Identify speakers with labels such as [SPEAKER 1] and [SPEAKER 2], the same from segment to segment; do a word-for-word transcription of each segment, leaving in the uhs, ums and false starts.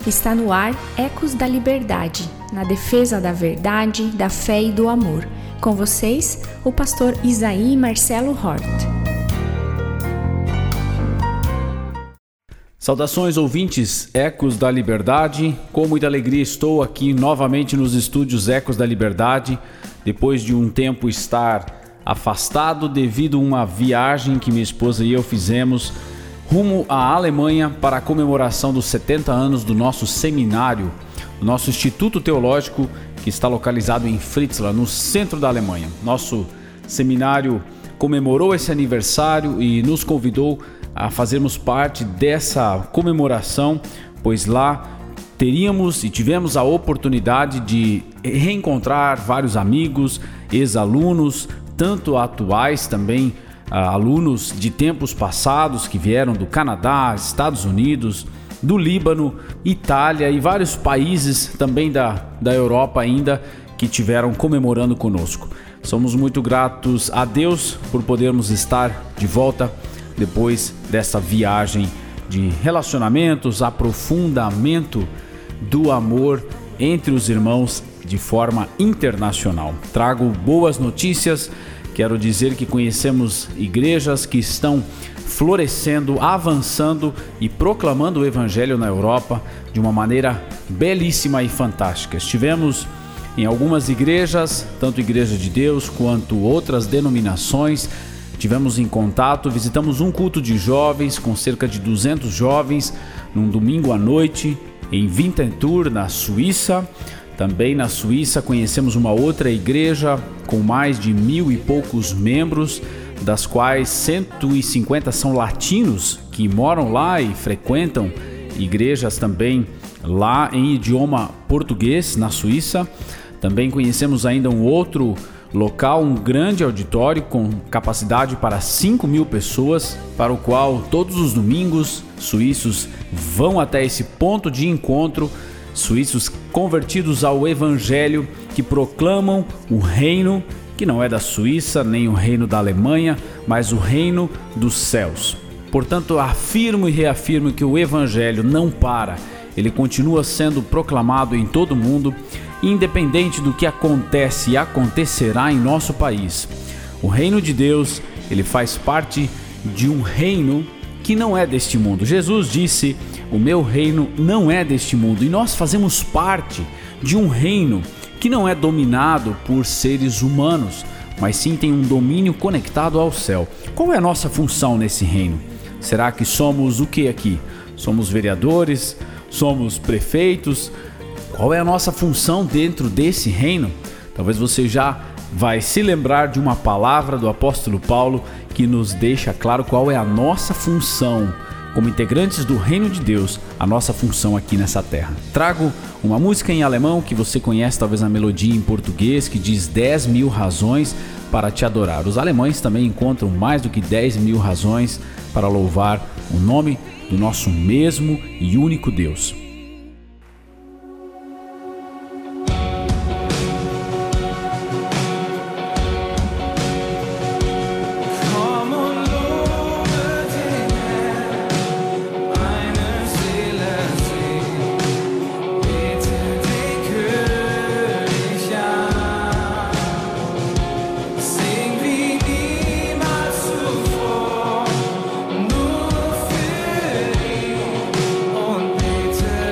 [SPEAKER 1] Está no ar Ecos da Liberdade, na defesa da verdade, da fé e do amor. Com vocês, o pastor Isaí Marcelo Hort.
[SPEAKER 2] Saudações, ouvintes Ecos da Liberdade. Com muita alegria estou aqui novamente nos estúdios Ecos da Liberdade, depois de um tempo estar afastado devido a uma viagem que minha esposa e eu fizemos rumo à Alemanha para a comemoração dos setenta anos do nosso seminário, do nosso Instituto Teológico, que está localizado em Fritzlar, no centro da Alemanha. Nosso seminário comemorou esse aniversário e nos convidou a fazermos parte dessa comemoração, pois lá teríamos e tivemos a oportunidade de reencontrar vários amigos, ex-alunos, tanto atuais também, alunos de tempos passados que vieram do Canadá, Estados Unidos, do Líbano, Itália e vários países também da, da Europa ainda que tiveram comemorando conosco. Somos muito gratos a Deus por podermos estar de volta depois dessa viagem de relacionamentos, aprofundamento do amor entre os irmãos de forma internacional. Trago boas notícias. Quero dizer que conhecemos igrejas que estão florescendo, avançando e proclamando o Evangelho na Europa de uma maneira belíssima e fantástica. Estivemos em algumas igrejas, tanto Igreja de Deus quanto outras denominações. Tivemos em contato, visitamos um culto de jovens com cerca de duzentos jovens num domingo à noite em Winterthur, na Suíça. Também na Suíça conhecemos uma outra igreja com mais de mil e poucos membros, das quais cento e cinquenta são latinos que moram lá e frequentam igrejas também lá em idioma português na Suíça. Também conhecemos ainda um outro local, um grande auditório com capacidade para cinco mil pessoas, para o qual todos os domingos suíços vão até esse ponto de encontro. Suíços convertidos ao Evangelho, que proclamam o reino que não é da Suíça, nem o reino da Alemanha, mas o reino dos céus. Portanto, afirmo e reafirmo que o Evangelho não para, ele continua sendo proclamado em todo o mundo, independente do que acontece e acontecerá em nosso país. O reino de Deus, ele faz parte de um reino que não é deste mundo. Jesus disse: o meu reino não é deste mundo, e nós fazemos parte de um reino que não é dominado por seres humanos, mas sim tem um domínio conectado ao céu. Qual é a nossa função nesse reino? Será que somos o que aqui? Somos vereadores? Somos prefeitos? Qual é a nossa função dentro desse reino? Talvez você já vai se lembrar de uma palavra do apóstolo Paulo que nos deixa claro qual é a nossa função como integrantes do reino de Deus, a nossa função aqui nessa terra. Trago uma música em alemão que você conhece, talvez a melodia em português, que diz dez mil razões para te adorar. Os alemães também encontram mais do que dez mil razões para louvar o nome do nosso mesmo e único Deus.
[SPEAKER 3] Nur für ihn und bitte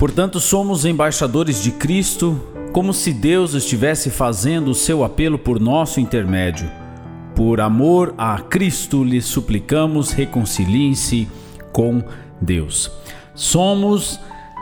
[SPEAKER 2] Portanto, somos embaixadores de Cristo, como se Deus estivesse fazendo o seu apelo por nosso intermédio. Por amor a Cristo, lhes suplicamos, reconciliem-se com Deus. Somos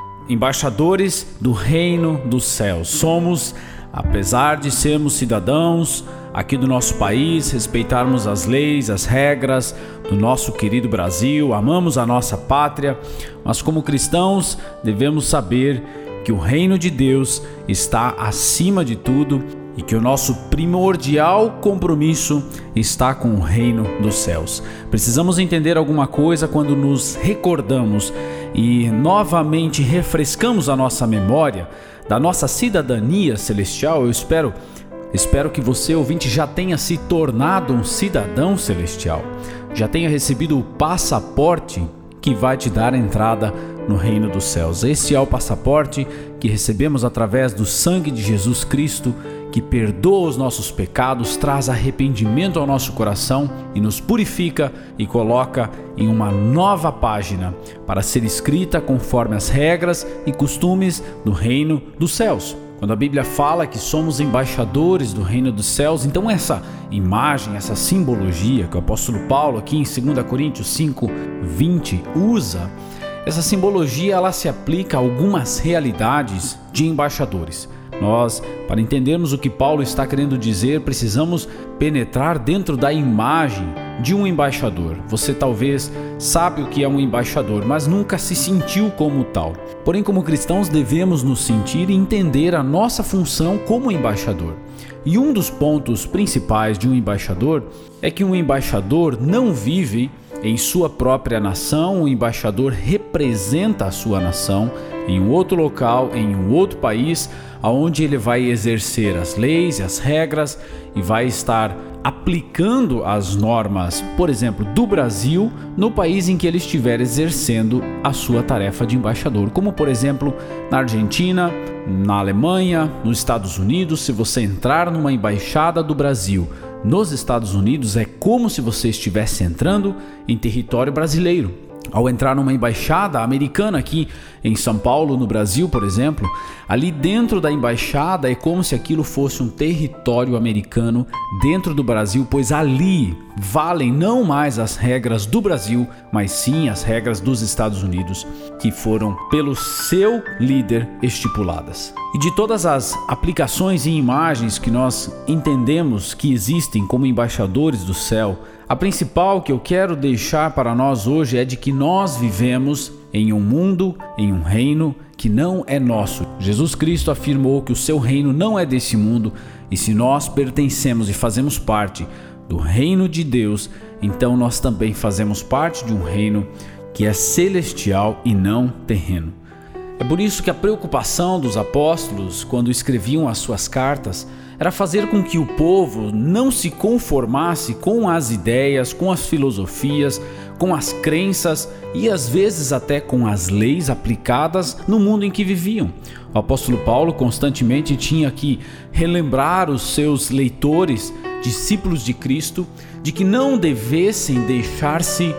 [SPEAKER 2] embaixadores do reino dos céus. Somos, apesar de sermos cidadãos aqui do nosso país, respeitarmos as leis, as regras do nosso querido Brasil, amamos a nossa pátria, mas como cristãos devemos saber que o reino de Deus está acima de tudo e que o nosso primordial compromisso está com o reino dos céus. Precisamos entender alguma coisa quando nos recordamos e novamente refrescamos a nossa memória da nossa cidadania celestial. Eu espero, espero que você, ouvinte, já tenha se tornado um cidadão celestial, já tenha recebido o passaporte que vai te dar entrada no reino dos céus. Esse é o passaporte que recebemos através do sangue de Jesus Cristo, que perdoa os nossos pecados, traz arrependimento ao nosso coração e nos purifica e coloca em uma nova página para ser escrita conforme as regras e costumes do reino dos céus. Quando a Bíblia fala que somos embaixadores do reino dos céus, então essa imagem, essa simbologia que o apóstolo Paulo aqui em dois Coríntios cinco, vinte usa, essa simbologia ela se aplica a algumas realidades de embaixadores. Nós, para entendermos o que Paulo está querendo dizer, precisamos penetrar dentro da imagem de um embaixador. Você talvez sabe o que é um embaixador, mas nunca se sentiu como tal. Porém, como cristãos, devemos nos sentir e entender a nossa função como embaixador. E um dos pontos principais de um embaixador é que um embaixador não vive em sua própria nação. O embaixador representa a sua nação em um outro local, em um outro país, onde ele vai exercer as leis e as regras e vai estar aplicando as normas, por exemplo, do Brasil no país em que ele estiver exercendo a sua tarefa de embaixador, como por exemplo na Argentina, na Alemanha, nos Estados Unidos. Se você entrar numa embaixada do Brasil nos Estados Unidos, é como se você estivesse entrando em território brasileiro. Ao entrar numa embaixada americana aqui em São Paulo, no Brasil, por exemplo, ali dentro da embaixada é como se aquilo fosse um território americano dentro do Brasil, pois ali valem não mais as regras do Brasil, mas sim as regras dos Estados Unidos, que foram pelo seu líder estipuladas. E de todas as aplicações e imagens que nós entendemos que existem como embaixadores do céu, a principal que eu quero deixar para nós hoje é de que nós vivemos em um mundo, em um reino que não é nosso. Jesus Cristo afirmou que o seu reino não é desse mundo, e se nós pertencemos e fazemos parte do reino de Deus, então nós também fazemos parte de um reino que é celestial e não terreno. É por isso que a preocupação dos apóstolos, quando escreviam as suas cartas, era fazer com que o povo não se conformasse com as ideias, com as filosofias, com as crenças e às vezes até com as leis aplicadas no mundo em que viviam. O apóstolo Paulo constantemente tinha que relembrar os seus leitores, discípulos de Cristo, de que não devessem deixar-se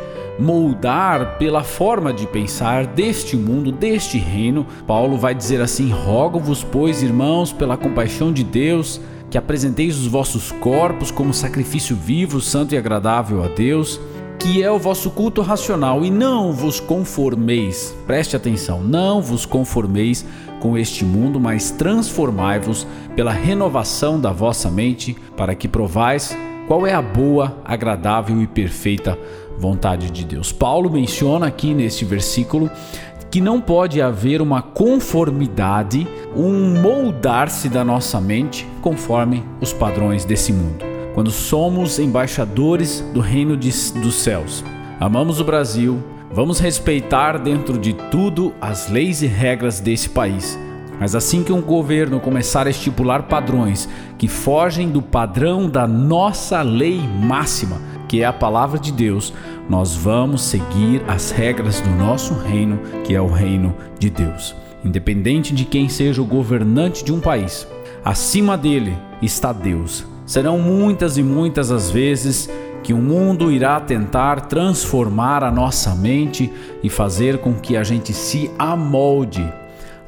[SPEAKER 2] moldar pela forma de pensar deste mundo, deste reino. Paulo vai dizer assim: rogo-vos, pois, irmãos, pela compaixão de Deus, que apresenteis os vossos corpos como sacrifício vivo, santo e agradável a Deus, que é o vosso culto racional, e não vos conformeis, preste atenção, não vos conformeis com este mundo, mas transformai-vos pela renovação da vossa mente, para que provais qual é a boa, agradável e perfeita vontade de Deus. Paulo menciona aqui neste versículo que não pode haver uma conformidade, um moldar-se da nossa mente conforme os padrões desse mundo. Quando somos embaixadores do reino de, dos céus, amamos o Brasil, vamos respeitar dentro de tudo as leis e regras desse país. Mas assim que um governo começar a estipular padrões que fogem do padrão da nossa lei máxima, que é a palavra de Deus, nós vamos seguir as regras do nosso reino, que é o reino de Deus. Independente de quem seja o governante de um país, acima dele está Deus. Serão muitas e muitas as vezes que o mundo irá tentar transformar a nossa mente e fazer com que a gente se amolde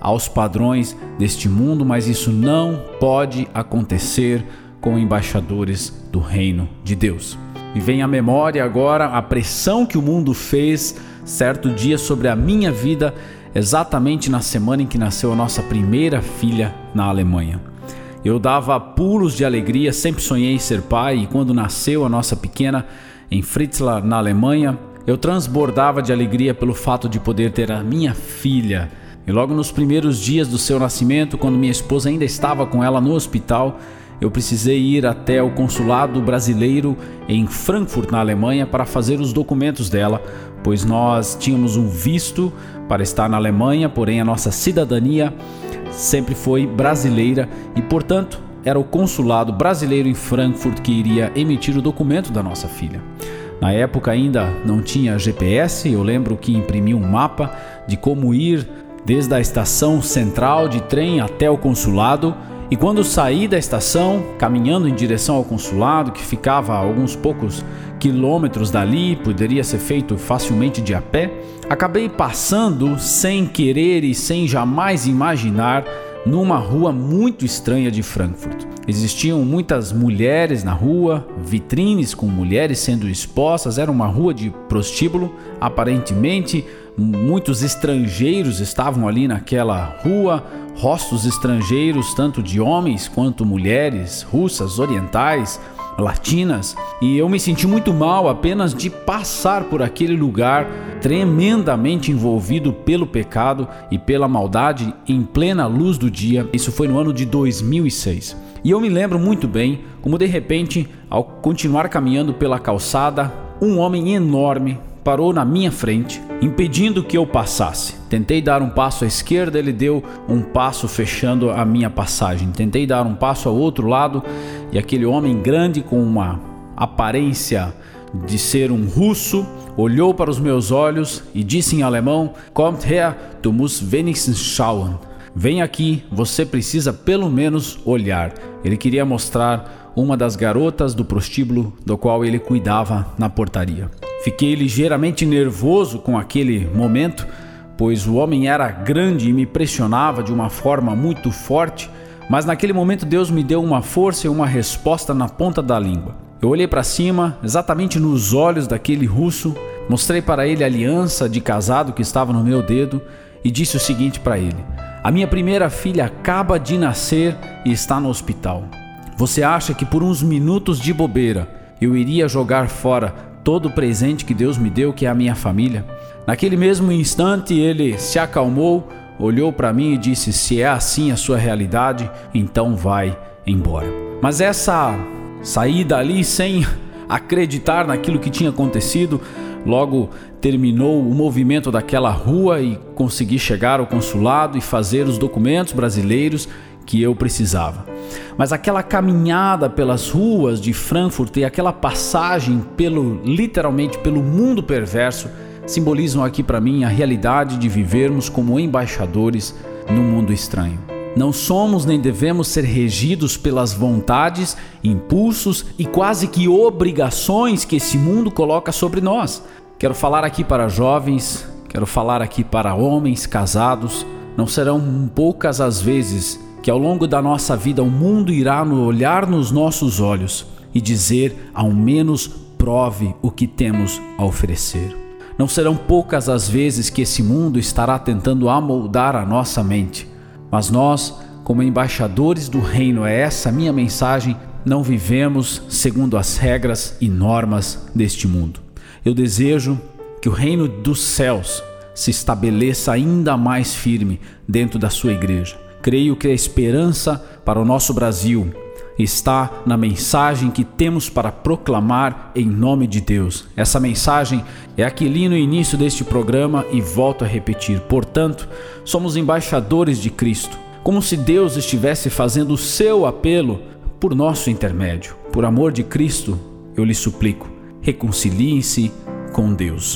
[SPEAKER 2] aos padrões deste mundo, mas isso não pode acontecer com embaixadores do reino de Deus. Me vem à memória agora a pressão que o mundo fez certo dia sobre a minha vida, exatamente na semana em que nasceu a nossa primeira filha na Alemanha. Eu dava pulos de alegria, sempre sonhei em ser pai, e quando nasceu a nossa pequena em Fritzlar, na Alemanha, eu transbordava de alegria pelo fato de poder ter a minha filha. E logo nos primeiros dias do seu nascimento, quando minha esposa ainda estava com ela no hospital, eu precisei ir até o consulado brasileiro em Frankfurt, na Alemanha, para fazer os documentos dela, pois nós tínhamos um visto para estar na Alemanha, porém a nossa cidadania sempre foi brasileira e, portanto, era o consulado brasileiro em Frankfurt que iria emitir o documento da nossa filha. Na época ainda não tinha G P S, eu lembro que imprimi um mapa de como ir desde a estação central de trem até o consulado. E quando saí da estação, caminhando em direção ao consulado, que ficava a alguns poucos quilômetros dali, poderia ser feito facilmente de a pé, acabei passando sem querer e sem jamais imaginar numa rua muito estranha de Frankfurt. Existiam muitas mulheres na rua, vitrines com mulheres sendo expostas, era uma rua de prostíbulo. Aparentemente, muitos estrangeiros estavam ali naquela rua, rostos estrangeiros, tanto de homens quanto mulheres, russas, orientais, latinas, e eu me senti muito mal apenas de passar por aquele lugar tremendamente envolvido pelo pecado e pela maldade em plena luz do dia. Isso foi no ano de dois mil e seis. E eu me lembro muito bem como de repente, ao continuar caminhando pela calçada, um homem enorme parou na minha frente, impedindo que eu passasse. Tentei dar um passo à esquerda, ele deu um passo fechando a minha passagem. Tentei dar um passo ao outro lado e aquele homem grande com uma aparência de ser um russo olhou para os meus olhos e disse em alemão: "Kommt her, du musst wenigstens schauen." Vem aqui, você precisa pelo menos olhar. Ele queria mostrar uma das garotas do prostíbulo do qual ele cuidava na portaria. Fiquei ligeiramente nervoso com aquele momento, pois o homem era grande e me pressionava de uma forma muito forte, mas naquele momento Deus me deu uma força e uma resposta na ponta da língua. Eu olhei para cima, exatamente nos olhos daquele russo, mostrei para ele a aliança de casado que estava no meu dedo e disse o seguinte para ele: "A minha primeira filha acaba de nascer e está no hospital. Você acha que por uns minutos de bobeira eu iria jogar fora todo o presente que Deus me deu, que é a minha família?" Naquele mesmo instante ele se acalmou, olhou para mim e disse: "Se é assim a sua realidade, então vai embora." Mas essa saída ali sem acreditar naquilo que tinha acontecido, logo terminou o movimento daquela rua e consegui chegar ao consulado e fazer os documentos brasileiros que eu precisava. Mas aquela caminhada pelas ruas de Frankfurt e aquela passagem pelo, literalmente pelo mundo perverso, simbolizam aqui para mim a realidade de vivermos como embaixadores no mundo estranho. Não somos nem devemos ser regidos pelas vontades, impulsos e quase que obrigações que esse mundo coloca sobre nós. Quero falar aqui para jovens, quero falar aqui para homens casados. Não serão poucas as vezes que ao longo da nossa vida o mundo irá olhar nos nossos olhos e dizer: ao menos prove o que temos a oferecer. Não serão poucas as vezes que esse mundo estará tentando amoldar a nossa mente. Mas nós, como embaixadores do reino, é essa a minha mensagem, não vivemos segundo as regras e normas deste mundo. Eu desejo que o reino dos céus se estabeleça ainda mais firme dentro da sua igreja. Creio que a esperança para o nosso Brasil está na mensagem que temos para proclamar em nome de Deus. Essa mensagem é a que li no início deste programa e volto a repetir. Portanto, somos embaixadores de Cristo, como se Deus estivesse fazendo o seu apelo por nosso intermédio. Por amor de Cristo, eu lhe suplico, reconciliem-se com Deus.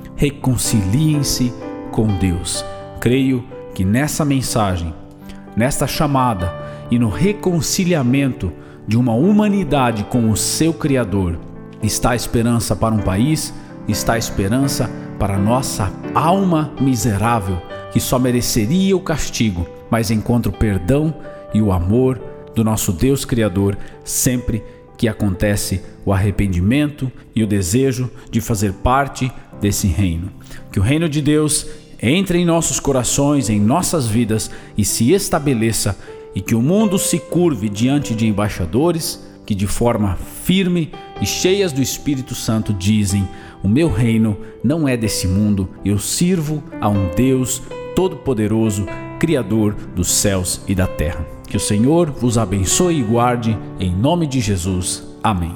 [SPEAKER 2] Reconciliem-se com Deus. Creio que nessa mensagem, nesta chamada e no reconciliamento de uma humanidade com o seu Criador, está a esperança para um país, está a esperança para a nossa alma miserável, que só mereceria o castigo, mas encontra o perdão e o amor do nosso Deus Criador sempre que acontece o arrependimento e o desejo de fazer parte desse reino. Que o reino de Deus entre em nossos corações, em nossas vidas e se estabeleça, e que o mundo se curve diante de embaixadores que de forma firme e cheias do Espírito Santo dizem: o meu reino não é desse mundo, eu sirvo a um Deus Todo-Poderoso, Criador dos céus e da terra. Que o Senhor vos abençoe e guarde, em nome de Jesus. Amém.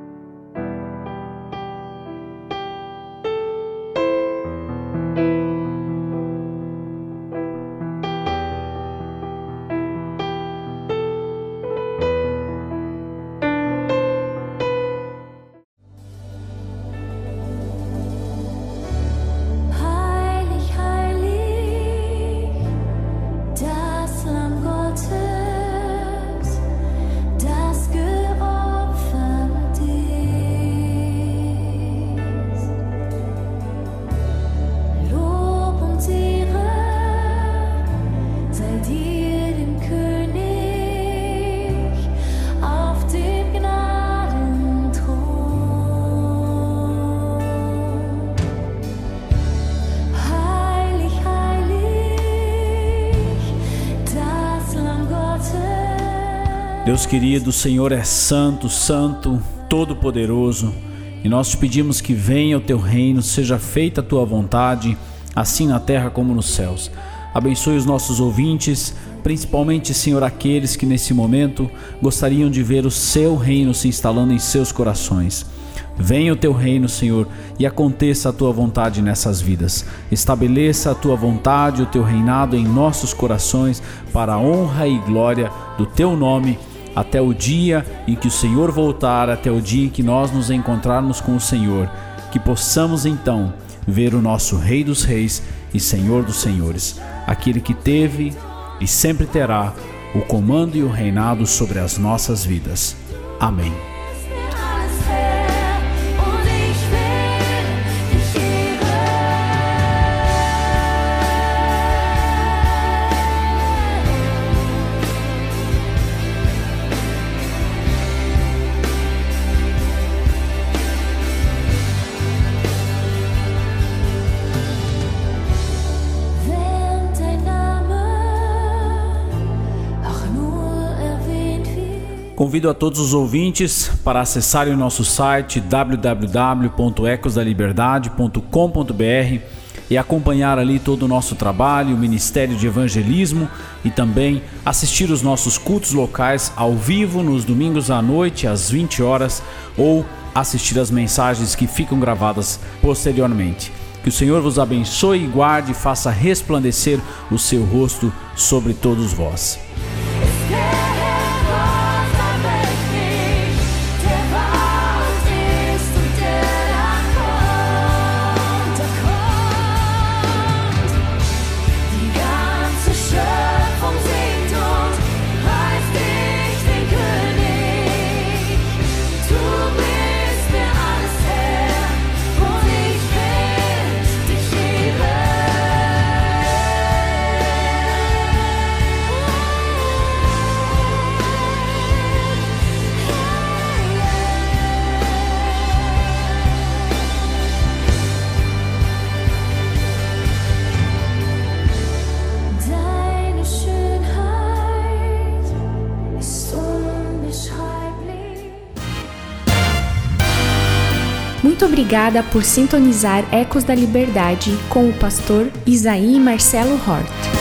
[SPEAKER 2] Deus querido, o Senhor é santo, santo, todo-poderoso, e nós te pedimos que venha o teu reino, seja feita a tua vontade, assim na terra como nos céus. Abençoe os nossos ouvintes, principalmente, Senhor, aqueles que nesse momento gostariam de ver o seu reino se instalando em seus corações. Venha o teu reino, Senhor, e aconteça a tua vontade nessas vidas. Estabeleça a tua vontade, o teu reinado em nossos corações, para a honra e glória do teu nome, até o dia em que o Senhor voltar, até o dia em que nós nos encontrarmos com o Senhor, que possamos então ver o nosso Rei dos Reis e Senhor dos Senhores, aquele que teve e sempre terá o comando e o reinado sobre as nossas vidas. Amém. Convido a todos os ouvintes para acessarem o nosso site w w w ponto ecos da liberdade ponto com ponto b r e acompanhar ali todo o nosso trabalho, o Ministério de Evangelismo, e também assistir os nossos cultos locais ao vivo nos domingos à noite às vinte horas, ou assistir as mensagens que ficam gravadas posteriormente. Que o Senhor vos abençoe e guarde e faça resplandecer o seu rosto sobre todos vós.
[SPEAKER 1] Muito obrigada por sintonizar Ecos da Liberdade com o pastor Isaí Marcelo Hort.